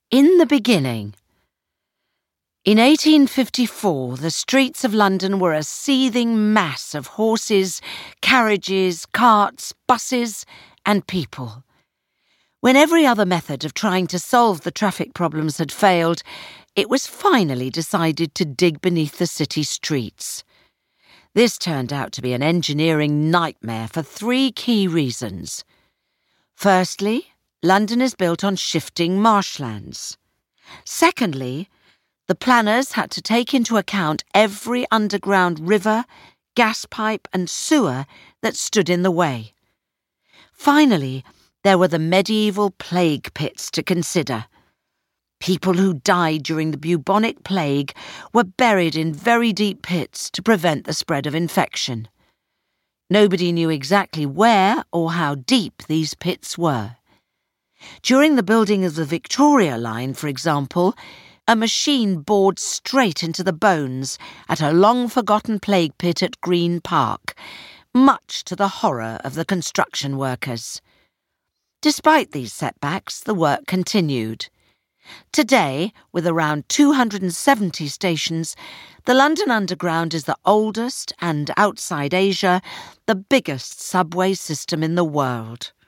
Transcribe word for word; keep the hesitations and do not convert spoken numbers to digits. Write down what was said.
In the beginning. In eighteen fifty-four, the streets of London were a seething mass of horses, carriages, carts, buses, and people. When every other method of trying to solve the traffic problems had failed, it was finally decided to dig beneath the city streets. This turned out to be an engineering nightmare for three key reasons. Firstly, London is built on shifting marshlands. Secondly, the planners had to take into account every underground river, gas pipe and sewer that stood in the way. Finally, there were the medieval plague pits to consider. People who died during the bubonic plague were buried in very deep pits to prevent the spread of infection. Nobody knew exactly where or how deep these pits were. During the building of the Victoria Line, for example, a machine bored straight into the bones at a long-forgotten plague pit at Green Park, much to the horror of the construction workers. Despite these setbacks, the work continued. Today, with around two hundred seventy stations, the London Underground is the oldest and, outside Asia, the biggest subway system in the world.